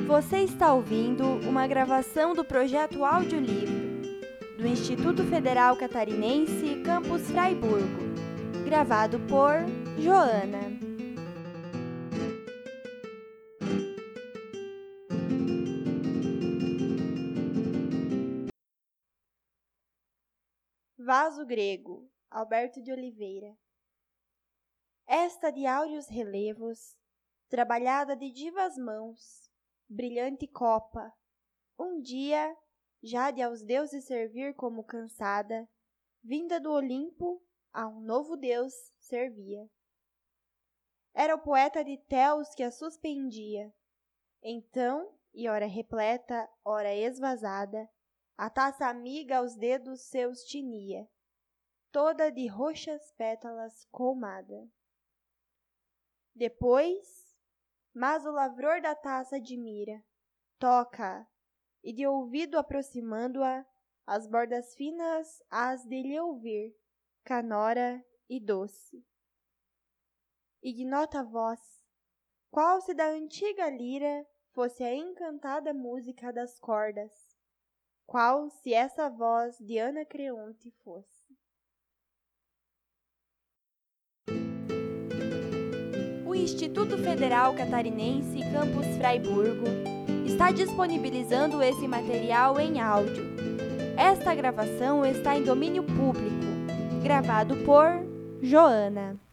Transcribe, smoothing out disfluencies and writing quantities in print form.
Você está ouvindo uma gravação do projeto Audiolivro do Instituto Federal Catarinense, Campus Fraiburgo, gravado por Joana. Vaso Grego, Alberto de Oliveira. Esta de áureos relevos, trabalhada de divas mãos, brilhante copa, um dia, já de aos deuses servir como cansada, vinda do Olimpo, a um novo deus servia. Era o poeta de Teos que a suspendia. Então, e ora repleta, ora esvazada, a taça amiga aos dedos seus tinia, toda de roxas pétalas colmada. Depois, mas o lavror da taça admira, toca-a, e de ouvido aproximando-a, as bordas finas hás de lhe ouvir, canora e doce. Ignota a voz, qual se da antiga lira fosse a encantada música das cordas, qual se essa voz de Anacreonte fosse. O Instituto Federal Catarinense Campus Fraiburgo está disponibilizando esse material em áudio. Esta gravação está em domínio público, gravado por Joana.